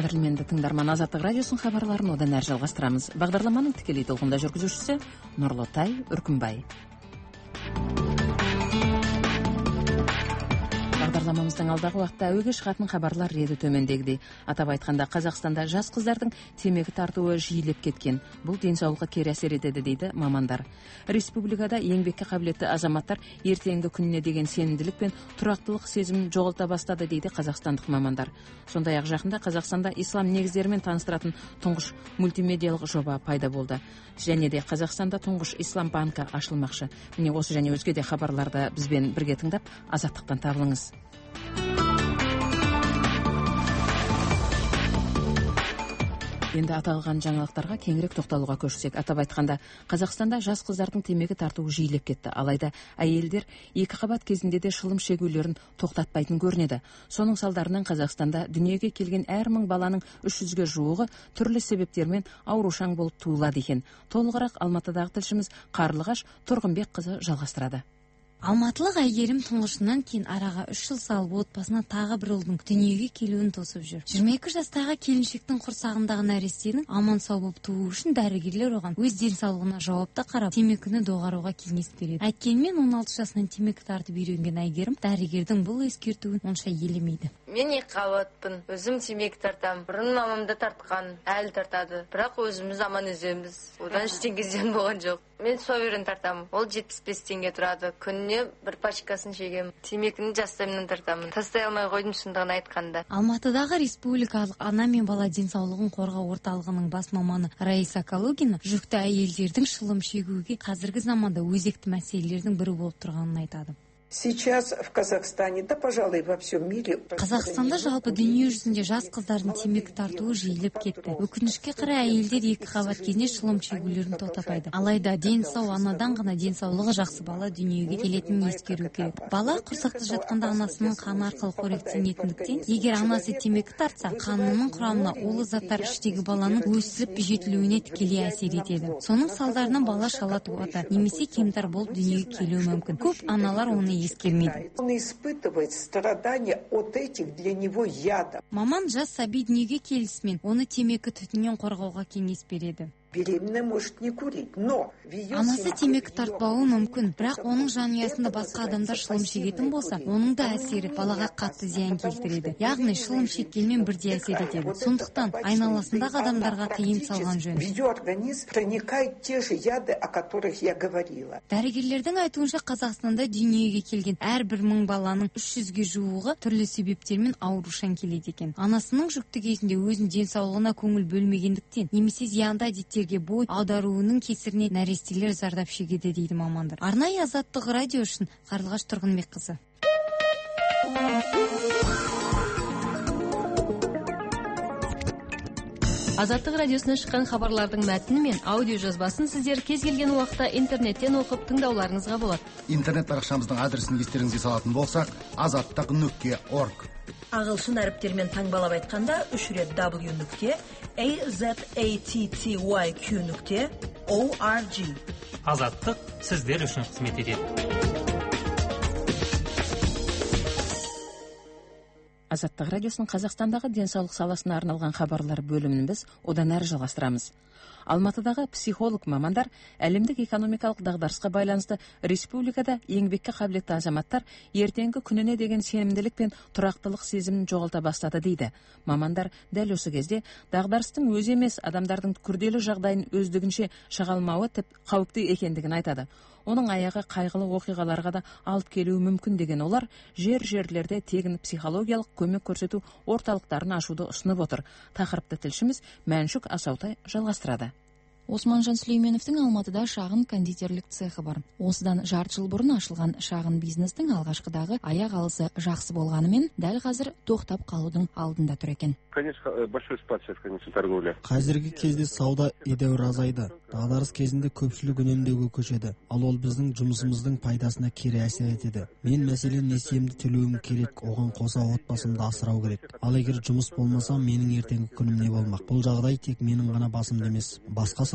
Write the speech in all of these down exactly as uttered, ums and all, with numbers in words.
Кадірлменді тыңдарман, Азаттық радиосын хабарларын одан әрі жалғастырамыз. Бағдарламаның тікелей толқында жүргізушісі Нұрлытай Үркімбай. Бағдарламамыздың алдағы уақытта әуеге шығатын хабарлар реті төмендегідей. Атап айтқанда, Қазақстанда жас қыздардың темекі тартуы жиілеп кеткен. Бұл денсаулыққа кері әсер етеді дейді мамандар. Республикада еңбекке қабілетті азаматтар ертеңгі күніне деген сенімділік пен тұрақтылық сезімін жоғалта бастады дейді қазақстандық мамандар. Сондай-ақ жақында Қазақстанда ислам негіздерімен таныстыратын тұңғыш мультимедиялық жоба пайда болды. Және де Қазақстанда тұңғыш ислам банкі ашылмақшы. Міне осы және өзге де хабарларды бізбен бірге тыңдап, азаттықтан табылыңыз. Енді аталған жаңалықтарға кеңірек тоқталуға көшсек. Атап айтқанда, Қазақстанда жас қыздардың темекі тартуы жиілеп кетті. Алайда әйелдер екі қабат кезінде де шылым шегулерін тоқтатпайтын көрінеді. Соның салдарынан Қазақстанда дүниеге келген әр мың баланың үш жүзге жуығы түрлі себептермен аурушаң болып туылады екен. Толығырақ Алматыдағы тілшіміз Қарлығаш Тұрғынбекқызы жалғастырады. Алматылық әйгерім тұңғышынан кейін араға үш жыл салып отбасына тағы бір ұлдың дүниеге келуін тосып жүр. жиырма екі жастағы келіншектің құрсағындағы нәрестенің аман сау болып тууы үшін дәрігерлер оған өз денсаулығына жауапты қарап, темекіні доғаруға кеңес береді. Әйткенмен он алты жасынан темекі тартып үйренген әйгерім дәрігердің бұл ескертуін онша елемейді. Мен екі қабатпын, өзім темекі тартамын. Бұрын мамамды тартқан, әлі тартады. Бірақ өзіміз аман өземіз. Одан ештеңе зиян болған жоқ. Мен суверен тартамын. Ол жетпіс бес теңге тұрады. Күніне бір пачкасын шегемін. Темекіні жастайымнан тартамын. Тастай алмай қойдым шындығын айтқанда. Алматыдағы республикалық ана мен бала денсаулығын қорғау орталығының бас маманы Раиса Калугина жүкті әйелдердің шылым шегуге қазіргі заманда өзекті мәселелердің бірі болып тұрғанын айтады. Сейчас в Казахстане, да, пожалуй, во всем мире. Қазақстанда жалпы дүние жүзінде жас қыздардың темекі тартуы жиілеп кетті. Өкінішке қарай әйелдер екі қабат кезінде шылым шегулерін тоқтатпайды. Алайда дені сау анадан ғана денсаулығы жақсы бала дүниеге келетінін ескеру керек. Бала құрсақта жатқанда анасының қаны арқылы қоректенетіндіктен, егер анасы темекі тартса, қанының құрамына улы заттар іштегі баланың өсіп жетілуіне тікелей әсер етеді. Соның салдарынан бала шала туады, немесе кемтар болып дүниеге келуі мүмкін. Көп аналар оны ескермейді. Он испытывает страдания от этих для него ядов. Маман жас сәби дүниеге келісімен оны темекі түтіннен қорғауға кеңес береді. Беременная может не курить, но анасы темекі тартпауы мүмкін, бірақ оның жанұясында басқа адамдар шылым шегетін болса, оның да әсері балаға қатты зиян келтіреді. Яғни шылым шеккенмен бірдей әсер етеді. Сондықтан айналасындағы адамдарға тыйым салған жөн. В ее организм проникают те же яды, о которых я говорила. Дәрігерлердің айтуынша, Қазақстанда дүниеге келген әрбір мың баланың үш жүзге жуығы түрлі себептермен аурушаң келеді екен. Анасының жүкті кезінде өзінің денсаулығына көңіл бөлмегендіктен, немесе зиянды әдеттерге бой аударуының кесірінен нәрестелер зардап шегеді дейді мамандар. Арнайы Азаттық радио үшін Қарлығаш Тұрғынбекқызы. Азаттық радиосына шыққан хабарлардың мәтіні мен аудио жазбасын сіздер кез келген уақытта интернеттен оқып тыңдауларыңызға болады. Интернет парақшамыздың адресін естеріңізге салатын болсақ, азаттық нүкте орг. Ағылшын әріптермен таңбалап айтқанда үш рет w нүкте azatty нүкте org. Азаттық сіздер үшін қызмет етеді. Азаттық радиосының Қазақстандағы денсаулық саласына арналған хабарлар бөлімін біз одан әрі жалғастырамыз. Алматыдағы психолог мамандар әлемдік экономикалық дағдарысқа байланысты республикада еңбекке қабілетті азаматтар ертеңгі күніне деген сенімділік пен тұрақтылық сезімін жоғалта бастады дейді. Мамандар дәл осы кезде дағдарыстың өзі емес адамдардың күрделі жағдайын өздігінше шыға алмауы тіп қауіпті екендігін айтады. Оның аяғы қайғылы оқиғаларға да алып келуі мүмкін деген олар жер-жерлерде тегін психологиялық көмек көрсету орталықтарын ашуды ұсынып отыр. Тақырыпты тілшіміз Мәншүк Асаутай жалғастырады. Османжан Сүлейменовтің Алматыда шағын кондитерлік цехы бар. Осыдан жарты жыл бұрын ашылған шағын бизнестің алғашқыдағы аяқ алысы жақсы болғанымен, дәл қазір тоқтап қалудың алдында тұр екен. Конечно, большой спад сейчас, конечно, торговля. Қазіргі кезде сауда едәуір азайды. Дағдарыс кезінде көпшілік үнемдеуге көшеді. Ал ол біздің жұмысымыздың пайдасына кері әсер етеді. Мен мәселен несиемді төлеуім керек, оған қоса отбасымды асырау керек. Ал егер жұмыс болмаса, менің ертеңгі күнім не болмақ? Бұл жағдай тек менің ғана басымда емес, басқа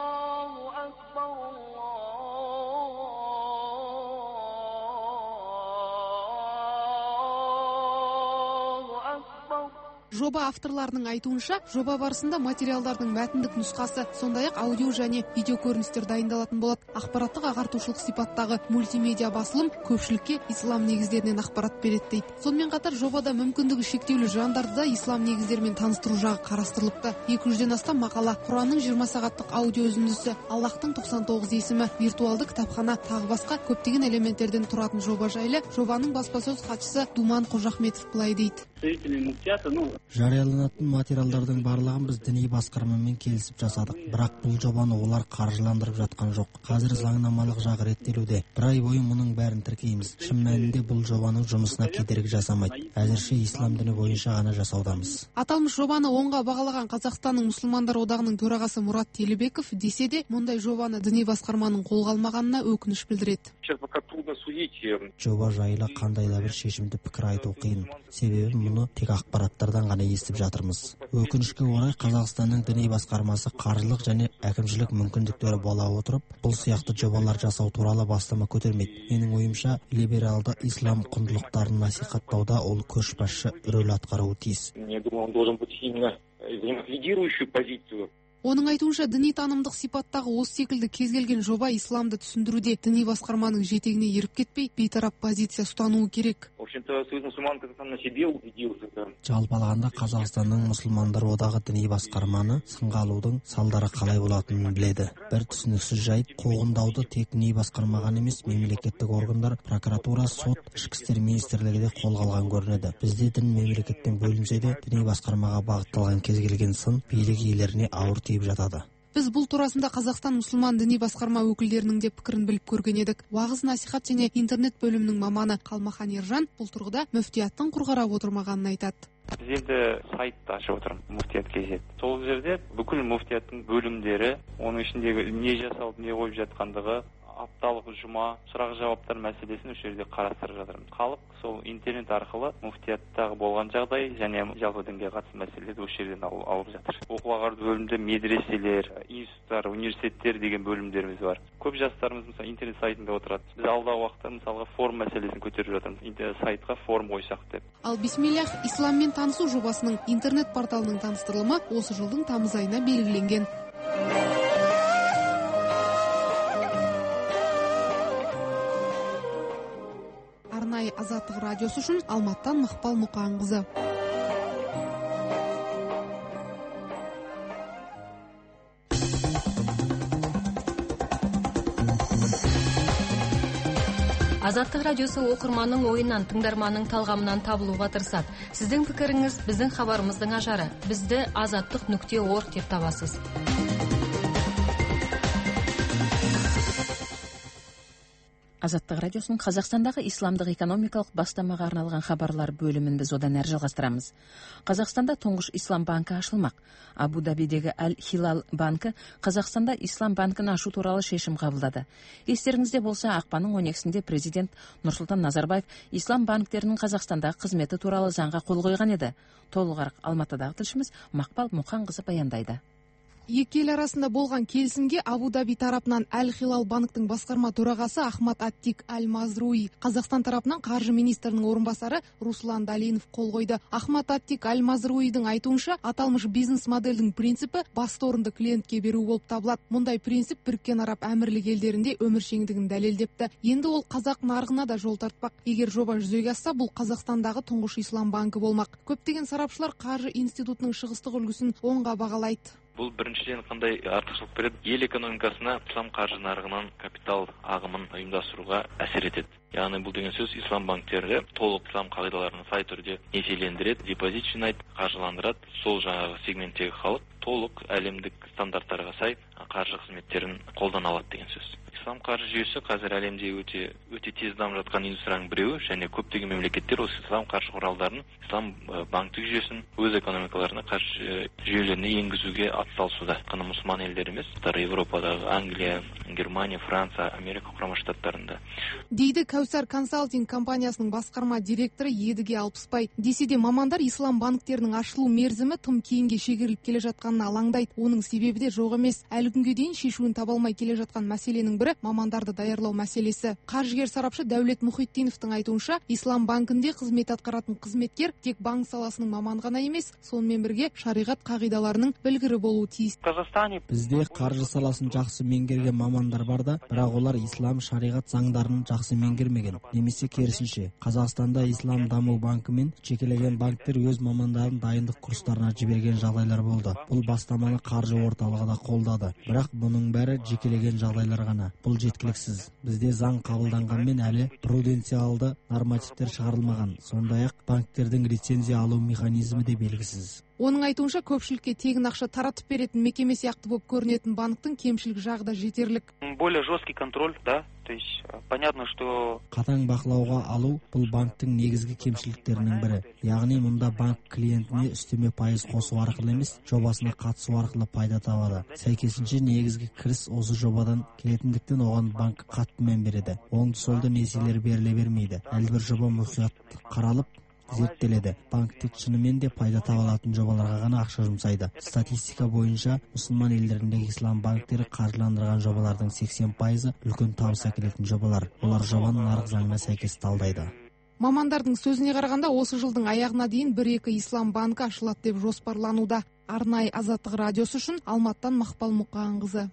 Allah Жоба авторларының айтуынша, жоба барысында материалдардың мәтіндік нұсқасы, сондай-ақ аудио және видео көріністер дайындалатын болады. Ақпараттық ағартушылық сипаттағы мультимедиа басылым көпшілікке ислам негіздерінен ақпарат береді дейді. Сонымен қатар жобада мүмкіндігі шектеулі жандарды да ислам негіздерімен таныстыру жағы қарастырылыпты. екі жүзден астам мақала, Құранның жиырма сағаттық аудио үзіндісі, Аллахтың тоқсан тоғыз есімі, виртуалды кітапхана, тағы басқа көптеген элементтерден тұратын жоба жайлы жобаның баспасөз хатшысы Думан Қожахметов былай дейді. Жарияланатын материалдардың барлығын біз діни басқармамен келісіп жасадық. Бірақ бұл жобаны олар қаржыландырып жатқан жоқ. Қазір заңнамалық жағы реттелуде. Бір ай бойы мұның бәрін тіркейміз. Шын мәнінде бұл жобаның жұмысына кедергі жасамайды. Әзірше ислам діні бойынша ғана жасаудамыз. Аталмыш жобаны оңға бағалаған Қазақстанның мұсылмандар одағының төрағасы Мұрат Телебеков десе де, мұндай жобаны діни басқарманың қолға алмағанына өкініш білдіреді. Жоба жайлы қандай да бір шешімді пікір айту қиын. Себебі мұны тек ақпараттардан ғана естіп жатырмыз. Өкінішке орай Қазақстанның діни басқармасы қаржылық және әкімшілік мүмкіндіктері бола отырып, бұл сияқты жобалар жасау туралы бастама көтермейді. Менің ойымша, либералды ислам құндылықтарын насихаттауда ол көшбасшы рөл атқаруы тиіс. Оның айтуынша, діни танымдық сипаттағы осы секілді кез келген жоба исламды түсіндіруде діни басқарманың жетегіне еріп кетпей, бейтарап позиция ұстануы керек. Жалпы алғанда Қазақстанның мұсылмандар одағы діни басқарманы сынға алудың салдары қалай болатынын біледі. Бір түсініксіз жайт, қуғындауды тек діни басқармаған емес, мемлекеттік органдар, прокуратура, сот, ішкі істер министрлігі де қолға алған көрінеді. Бізде дін мемлекеттен бөлінсе де, діни басқармаға бағытталған кез келген сын билік иелеріне ауыр тиіп жатады. Біз бұл турасында Қазақстан мұсылман діни басқарма өкілдерінің де пікірін біліп көрген едік. Уағыз насихат және интернет бөлімінің маманы Қалмахан Ержан бұл тұрғыда мүфтияттың құр қарап отырмағанын айтады. Біз енді сайтты ашып отырмыз, муфтият кз. Сол жерде бүкіл муфтияттың бөлімдері, оның ішіндегі не жасалып, не қойып жатқандығы, апталық жұма, сұрақ жауаптар мәселесін осы жерде қарастырып жатырмыз. Халық сол интернет арқылы муфтияттағы болған жағдай және жалпы дінге қатысты мәселелерді осы жерден алып жатыр. Оқу ағарту бөлімінде медреселер, институттар, университеттер деген бөлімдеріміз бар. Көп жастарымыз мысалы интернет сайтында отырады. Біз алдағы уақытта мысалға форум мәселесін көтеріп жатырмыз. Интернет сайтқа форум қойсақ деп. Ал Бисмиллах исламмен танысу жобасының интернет порталының таныстырылымы осы жылдың тамыз айына белгіленген. Арнайы Азаттық радиосы үшін Алматтан Мақпал Мұқанқызы. Азаттық радиосы оқырманның ойынан, тыңдарманның талғамынан табылуға тырысады. Сіздің пікіріңіз біздің хабарымыздың ажары. Бізді азаттық нүкте орг деп табасыз. Азаттық радиосының Қазақстандағы исламдық экономикалық бастамаға арналған хабарлар бөлімін біз одан әрі жалғастырамыз. Қазақстанда тұңғыш ислам банкі ашылмақ. Абу-Дабидегі Әл-Хилал банкі Қазақстанда ислам банкін ашу туралы шешім қабылдады. Естеріңізде болса, ақпанның он екісінде президент Нұрсұлтан Назарбаев ислам банктерінің Қазақстандағы қызметі туралы заңға қол қойған еді. Толығырақ Алматыдағы тілшіміз Мақпал Мұқанқызы баяндайды. Екі ел арасында болған келісімге Абу-Даби тарапынан Әл-Хилал банктың басқарма төрағасы Ахмад Аттик Аль-Мазруи, Қазақстан тарапынан қаржы министрінің орынбасары Руслан Далинов қол қойды. Ахмад Аттик Аль-Мазруидің айтуынша, аталмыш бизнес модельдің принципі басты орынды клиентке беру болып табылады. Мұндай принцип Біріккен Араб Әмірлік елдерінде өміршеңдігін дәлелдепті. Енді ол қазақ нарығына да жол тартпақ. Егер жоба жүзеге асса, бұл Қазақстандағы тұңғыш ислам банкі болмақ. Көптеген сарапшылар қаржы институтының шығыстық үлгісін оңға бағалайды. Бұл біріншіден қандай артықшылық береді? Ел экономикасына ислам қаржы нарығынан капитал ағымын ұйымдастыруға әсер етеді. Яғни бұл деген сөз ислам банктері толық ислам қағидаларын сай түрде несиелендіреді, депозит жинайды, қаржыландырады. Сол жаңағы сегменттегі халық толық әлемдік стандарттарға сай қаржы қызметтерін қолдана алады деген сөз. Ислам қаржы жүйесі қазір әлемде өте өте тез дамып жатқан индустрияның біреуі, және көптеген мемлекеттер осы ислам қаржы құралдарын, ислам банктік жүйесін өз экономикаларына қаржы жүйелеріне енгізуге атсалысуда. Қана мұсылман елдер емес, Европадағы Англия, Германия, Франция, Америка құрама штаттарында. Дейді Кәусар консалтинг компаниясының басқарма директоры Едіге Алпысбай. Десе де мамандар ислам банктерінің ашылу мерзімі тым кейінге шегеріліп келе жатқанына алаңдайды. Оның себебі де жоқ емес. Әлі күнге дейін шешуін таба алмай келе жатқан мәселенің бірі бірі мамандарды даярлау мәселесі. Қаржыгер сарапшы Дәулет Мұхитдиновтың айтуынша, Ислам банкінде қызмет атқаратын қызметкер тек банк саласының маман ғана емес, сонымен бірге шариғат қағидаларының білгірі болуы тиіс. Бізде қаржы саласын жақсы меңгерген мамандар бар да, бірақ олар ислам шариғат заңдарын жақсы меңгермеген. Немесе керісінше, Қазақстанда Ислам даму банкі мен жекелеген банктер өз мамандарын дайындық курстарына жіберген жағдайлар болды. Бұл бастаманы қаржы орталығы да қолдады. Бірақ бұның бәрі жекелеген жағдайлар ғана. Бұл жеткіліксіз. Бізде заң қабылданғанмен әлі пруденциалды нормативтер шығарылмаған. Сондай-ақ банктердің лицензия алу механизмі де белгісіз. Оның айтуынша, көпшілікке тегін ақша таратып беретін мекеме сияқты болып көрінетін банктың кемшілік жағы да жетерлік. Более жесткий контроль, да? То есть понятно, что қатаң бақылауға алу бұл банктың негізгі кемшіліктерінің бірі. Яғни мұнда банк клиентіне үстеме пайыз қосу арқылы емес, жобасына қатысу арқылы пайда табады. Сәйкесінше негізгі кіріс осы жобадан келетіндіктен оған банк қатты мән береді. Оңды-солды несиелер беріле бермейді. Әлбір жоба мұқият қаралып зерттеледі. Банк тек шынымен де пайда таба алатын жобаларға ғана ақша жұмсайды. Статистика бойынша мұсылман елдеріндегі ислам банктері қаржыландырған жобалардың сексен пайызы үлкен табыс әкелетін жобалар. Олар жобаны нарық заңына сәйкес талдайды. Мамандардың сөзіне қарағанда, осы жылдың аяғына дейін бір-екі ислам банкі ашылады деп жоспарлануда. Арнайы Азаттық радиосы үшін Алматтан Мақпал Мұқанқызы.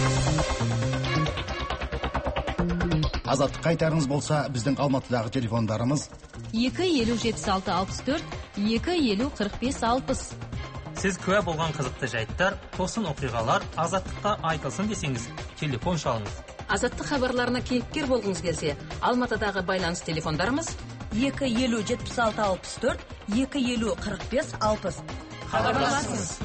Азаттық қайтарыңыз болса, біздің Алматыдағы телефондарымыз екі елу жетпіс алты алпыс төрт, екі елу қырық бес алпыс. Сіз куә болған қызықты жайттар, тосын оқиғалар Азаттыққа айтылсын десеңіз, телефон шалыңыз. Азаттық хабарларына кейіпкер болғыңыз келсе, Алматыдағы байланыс телефондарымыз екі елу жетпіс алты алпыс төрт, екі елу қырық бес алпыс. Хабарласыңыз.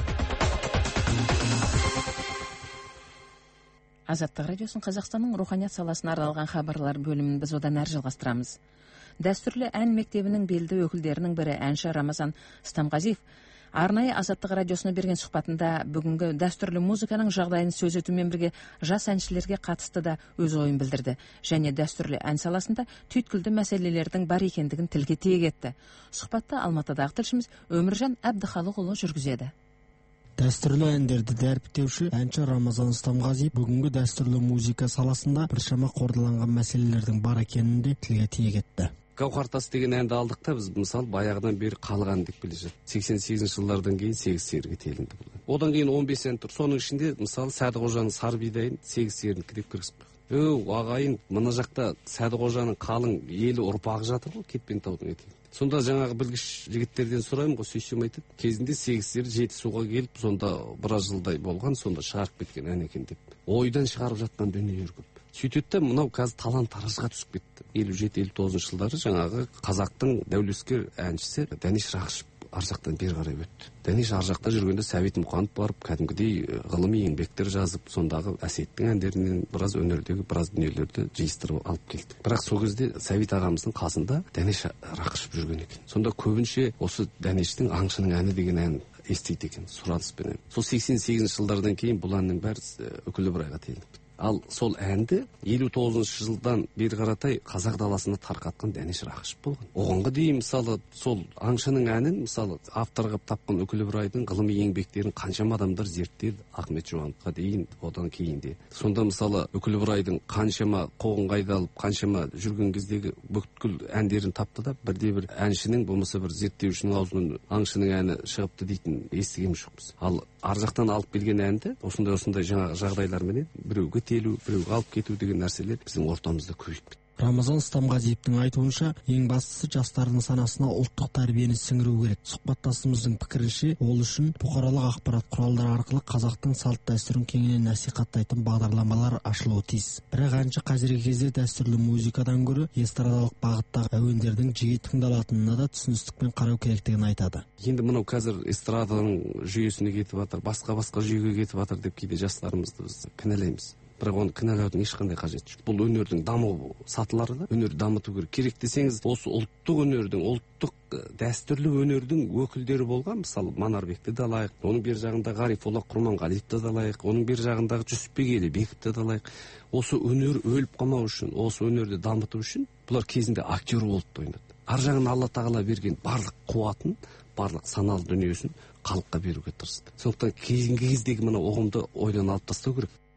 Азаттық радиосын Қазақстанның руханият саласына арналған хабарлар бөлімін біз одан әрі жалғастырамыз. Дәстүрлі ән мектебінің белді өкілдерінің бірі әнші Рамазан Стамғазиев арнайы Азаттық радиосына берген сұхбатында бүгінгі дәстүрлі музыканың жағдайын сөз етумен бірге жас әншілерге қатысты да өз ойын білдірді және дәстүрлі ән саласында түйткілді мәселелердің бар екендігін тілге тиек етті. Сұхбатты Алматыдағы тілшіміз Өміржан Әбдіхалықұлы жүргізеді. Дәстүрлі әндерді дәріптеуші әнші Рамазан Стамғазиев бүгінгі дәстүрлі музыка саласында біршама қордаланған мәселелердің бар екенін де тілге тиек етті. Гауһар тас деген әнді алдық та біз мысалы баяғыдан бері халық әні деп келе жатыр. сексен сегізінші жылдардан кейін сегіз серіге телінді. Одан кейін он бес ән тұр. Соның ішінде мысалы Сәдіқожаның Сары бидайын сегіз серінікі деп кіргізіп қойған. Өу ағайын, мына жақта Сәдіқожаның қалың елі ұрпағы жатыр ғой, кетпен таудың етегі. Сонда жаңағы білгіш жігіттерден сұраймын ғой, сөйсем айтады, кезінде сегіз сері жеті суға келіп, сонда біраз жылдай болған, сонда шығарып кеткен ән екен деп. Ойдан шығарып жатқан дүниелер көп. Сөйтеді де мынау қазір талан таражға түсіп кетті. елу жеті елу тоғызыншы жылдары жаңағы қазақтың дәулескер әншісі Дәнеш Рақышев ар жақтан бері қарай өтті. Дәнеш ар жақта жүргенде Сәбит Мұқанов барып, кәдімгідей ғылыми еңбектер жазып, сондағы әсеттің әндерінен біраз өнердегі біраз дүниелерді жиыстырып алып келді. Бірақ сол кезде Сәбит ағамыздың қасында Дәнеш Рақышев жүрген екен. Сонда көбінше осы Дәнештің Аңшының әні деген ән естиді екен, сұраныспен. Сол сексен сегізінші жылдардан кейін бұл әннің бәрі үкілі ыбырайға телініп. Ал сол әнді елу тоғызыншы жылдан бері қаратай қазақ даласына тарқатқан Дәнеш Рақышев болған. Оғанға дейін мысалы сол Аңшының әнін мысалы авторға тапқан Үкілі Ыбырайдың ғылыми еңбектерін қаншама адамдар зерттеді, Ахмет Жұбановқа дейін, одан кейін де. Сонда мысалы Үкілі Ыбырайдың қаншама қоғын қайдалып, қаншама жүрген кездегі бүткіл әндерін тапты да, бірде бір әншінің болмаса бір зерттеушінің аузынан Аңшының әні шығыпты дейтін естіген жоқпыз. Ал ар жақтан алып келген әнді осындай осындай жаңағы жағдайларменен біреуге телу, біреуге алып кету деген нәрселер біздің ортамызда көбейіп кетті. Рамазан Стамғазиевтің айтуынша, ең бастысы жастардың санасына ұлттық тәрбиені сіңіру керек. Сұхбаттасымыздың пікірінше, ол үшін бұқаралық ақпарат құралдары арқылы қазақтың салт дәстүрін кеңінен насихаттайтын бағдарламалар ашылуы тиіс. Бірақ әнші қазіргі кезде дәстүрлі музыкадан гөрі эстрадалық бағыттағы әуендердің жиі тыңдалатынына да түсіністікпен қарау керектігін айтады. Енді мынау қазір эстраданың жүйесіне кетіп жатыр, басқа-басқа жүйеге кетіп жатыр деп кейде жастарымызды біз кінәлаймыз. Бірақ оны кінәлаудың ешқандай қажеті жоқ. Бұл өнердің даму сатылары да, өнерді дамыту керек. Керек десеңіз, осы ұлттық өнердің, ұлттық дәстүрлі өнердің өкілдері болған, мысалы Манарбекті де алайық, оның бер жағында Ғарифолла Құрманғалиевті де алайық, оның бер жағындағы Жүсіпбек Елебековті де алайық. Осы өнер өліп қалмау үшін, осы өнерді дамыту үшін бұлар кезінде актер болып ойнады. Ар жағын Алла тағала берген барлық қуатын, барлық саналы дүниесін халыққа беруге тырысты. Сондықтан кейінгі кездегі мына ұғымды ойдан алып тастау керек.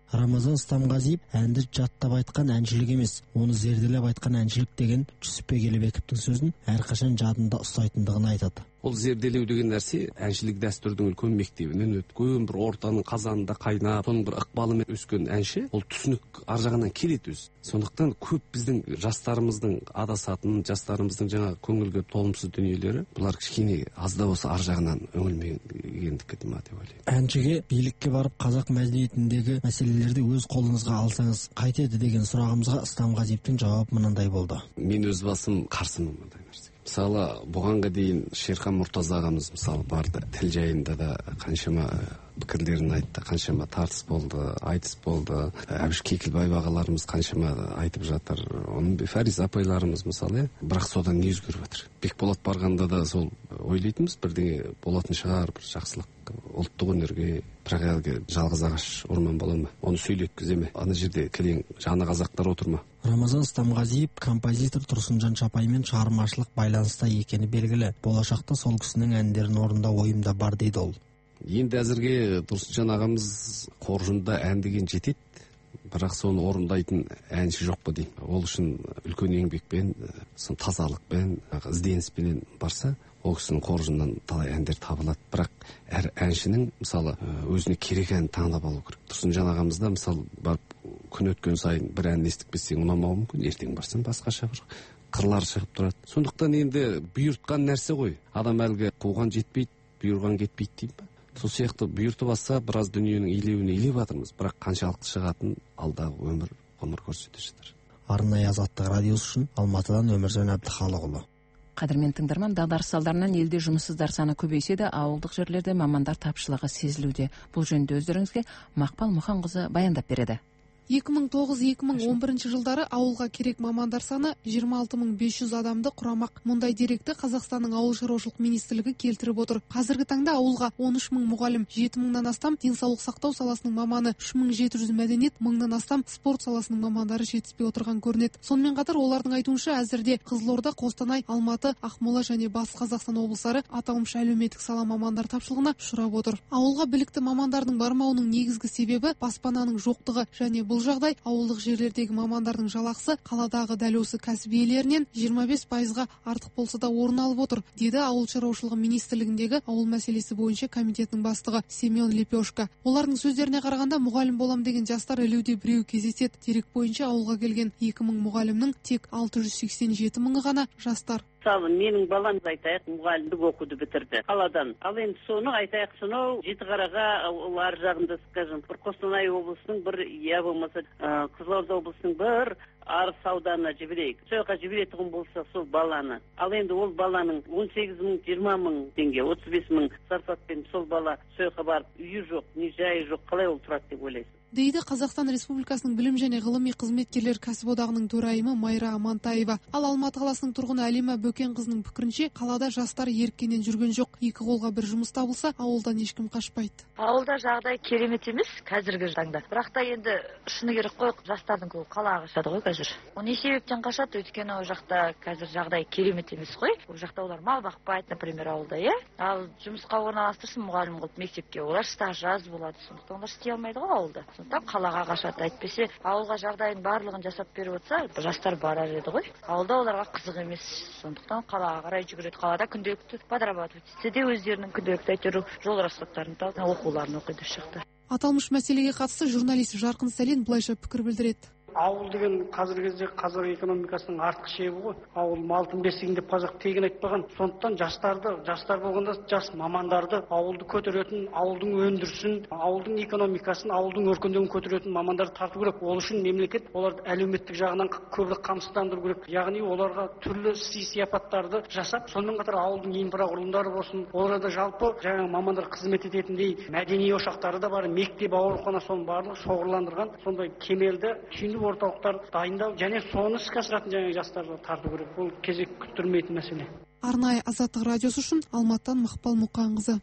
Рамазан Стамғазиев әнді жаттап айтқан әншілік емес, оны зерделеп айтқан әншілік деген Жүсіпбек Елебековтің сөзін әрқашан жадында ұстайтындығын айтады. Ол зерделеу деген нәрсе әншілік дәстүрдің үлкен мектебінен өткен бір ортаның қазанында қайнап, соның бір ықпалымен өскен әнші, ол түсінік ар жағынан келеді өзі. Сондықтан көп біздің жастарымыздың адасатын, жастарымыздың жаңа көңілге толымсыз дүниелері, бұлар кішкене аз да болса ар жағынан үңілмегендікі деп ойлаймын. Әншіге билікке барып қазақ мәдениетіндегі мәселелерді өз қолыңызға алсаңыз қайтеді деген сұрағымызға Стамғазиевтің жауабы мынандай болды. Мен өз басым қарсымын мындай нәрсеге. Мысалы, бұғанға дейін Шерхан Мұртаза ағамыз мысалы барды, тіл жайында да қаншама пікірлерін айтты, қаншама тартыс болды, айтыс болды. Әбіш Кекілбаев ағаларымыз қаншама айтып жатыр. Оның Фариза апайларымыз мысалы, бірақ содан не өзгеріп жатыр? Бекболат барғанда да сол ойлайтынбыз, бірдеңе болатын шығар, бір жақсылық ұлттық өнерге, бірақ әлгі жалғыз ағаш орман бола ма? Оны сөйлеткізе ме? Ана жерде кілең жаны қазақтар отыр ма? Рамазан Стамғазиев композитор Тұрсынжан Чапаймен шығармашылық байланыста екені белгілі. Болашақта сол кісінің әндерін орындау ойымда бар дейді ол. Енді әзірге Тұрсынжан ағамыз қоржында ән деген жетеді, бірақ соны орындайтын әнші жоқ па деймін. Ол үшін үлкен еңбекпен, сон тазалықпен, ізденіспен барса, ол кісінің қоржынынан талай әндер табылады. Бірақ әр әншінің мысалы өзіне керек ән таңдап алу керек. Тұрсынжан ағамызда мысалы барып күн өткен сайын бір ән естіп кетсең ұнамауы мүмкін, ертең барсаң басқаша бір қырлар шығып тұрады. Сондықтан енді бұйыртқан нәрсе ғой. Адам әлгі қуған жетпейді, бұйырған кетпейді деймін ба. Сол сияқты бұйыртып алса, біраз дүниенің илеуіне илеп жатырмыз, бірақ қаншалықты шығатын алдағы өмір ғұмыр көрсете жатыр. Арнайы Азаттық радиосы үшін Алматыдан Өміржан Әбдіхалықұлы. Қадірмен тыңдарман, дағдарыс салдарынан елде жұмыссыздар саны көбейсе де, ауылдық жерлерде мамандар тапшылығы сезілуде. Бұл жөнінде өздеріңізге Мақпал Мұханқызы баяндап береді. екі мың тоғыз - екі мың он бірінші жылдары ауылға керек мамандар саны жиырма алты мың бес жүз адамды құрамақ. Мұндай деректі Қазақстанның ауыл шаруашылық министрлігі келтіріп отыр. Қазіргі таңда ауылға он үш мың мұғалім, жеті мыңнан астам денсаулық сақтау саласының маманы, үш мың жеті жүз мәдениет, мыңнан астам спорт саласының мамандары жетіспей отырған көрінеді. Сонымен қатар олардың айтуынша әзірде Қызылорда, Қостанай, Алматы, Ақмола және Батыс Қазақстан облыстары аталмыш әлеуметтік сала мамандар тапшылығына ұшырап отыр. Ауылға білікті мамандардың бармауының негізгі себебі баспананың жоқтығы және бұл жағдай ауылдық жерлердегі мамандардың жалақысы қаладағы дәл осы кәсіп иелерінен жиырма бес пайызға артық болса да орын алып отыр, деді ауыл шаруашылығы министрлігіндегі ауыл мәселесі бойынша комитетінің бастығы Семен Лепешко. Олардың сөздеріне қарағанда, мұғалім болам деген жастар ілуде біреу кездеседі. Дерек бойынша ауылға келген екі мың мұғалімнің тек алты жүз сексен жеті мыңы ғана жастар. Мысалы, менің балам айтайық мұғалімдік оқуды бітірді қаладан. Ал енді соны айтайық, сонау Жетіқараға ар жағында, скажем, бір Қостанай облысының бір, я болмаса Қызылорда облысының бір Арыс ауданы жіберейік. Сояққа жіберетұғын болса сол баланы. Ал енді ол баланың он сегіз мың, жиырма мың теңге, отыз бес мың сарсатпен сол бала сояққа барып, үйі жоқ, не жайы жоқ, қалай ол тұрады деп ойлайсыз? Дейді Қазақстан Республикасының білім және ғылыми қызметкерлер кәсіподағының төрайымы Майра Амантаева. Ал Алматы қаласының тұрғыны Әлима Бөкенқызының пікірінше, қалада жастар еріккеннен жүрген жоқ. Екі қолға бір жұмыс табылса, ауылдан ешкім қашпайды. Ауылда жағдай керемет емес қазіргі таңда. Бірақ та енді шыны керек қой, жастардың көбі қалаға қашады ғой қазір. Ол не себептен қашады? Өйткені ол жақта қазір жағдай керемет емес қой. Ол жақта олар мал бақпайды, например, ауылда, иә. Ал жұмысқа орналастырсын мұғалім қылып мектепке, олар стаж жаз болады. Сондықтан олар істей алмайды ғой ауылда. Сондықтан қалаға қашады. Әйтпесе ауылға жағдайын барлығын жасап беріп отса, жастар барар еді ғой. Ауылда оларға қызық емес. Сондықтан қалаға қарай жүгіреді. Қалада күнделікті подрабатывать етсе де өздерінің күнделікті әйтеуір жол расходтарын тауып оқуларын оқиды шықты. Аталмыш мәселеге қатысты журналист Жарқын Сәлен былайша пікір білдіреді. Ауыл деген қазіргі кезде қазақ экономикасының артқы шебі ғой. Ауыл алтын бесігін деп қазақ тегін айтпаған. Сондықтан жастарды, жастар болғанда жас мамандарды, ауылды көтеретін, ауылдың өндірісін, ауылдың экономикасын, ауылдың өркендеуін көтеретін мамандарды тарту керек. Ол үшін мемлекет оларды әлеуметтік жағынан көбірек қамсыздандыру керек. Яғни оларға түрлі сый-сияпаттарды жасап, сонымен қатар ауылдың инфрақұрылымдары болсын, оларда жалпы жаңа мамандар қызмет ететіндей мәдени ошақтары да бар, мектеп, аурухана, соның барлығы шоғырландырған сондай кемелді түйінді орталықтар дайындау және соны іске асыратын жаңа жастарды тарту керек. Бұл кезек күттірмейтін мәселе. Арнайы Азаттық радиосы үшін Алматыдан Мақпал Мұқанқызы.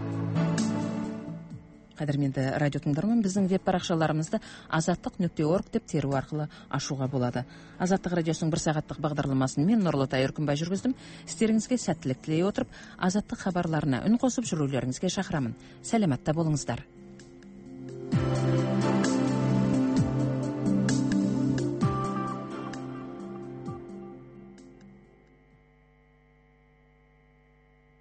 Қадірменді радио тыңдарман, біздің веб парақшаларымызды азаттық нүкте орг деп теру арқылы ашуға болады. Азаттық радиосының бір сағаттық бағдарламасын мен Нұрлытай Үркімбай жүргіздім. Сіздеріңізге сәттілік тілей отырып, азаттық хабарларына үн қосып жүрулеріңізге шақырамын. Сәлематта болыңыздар.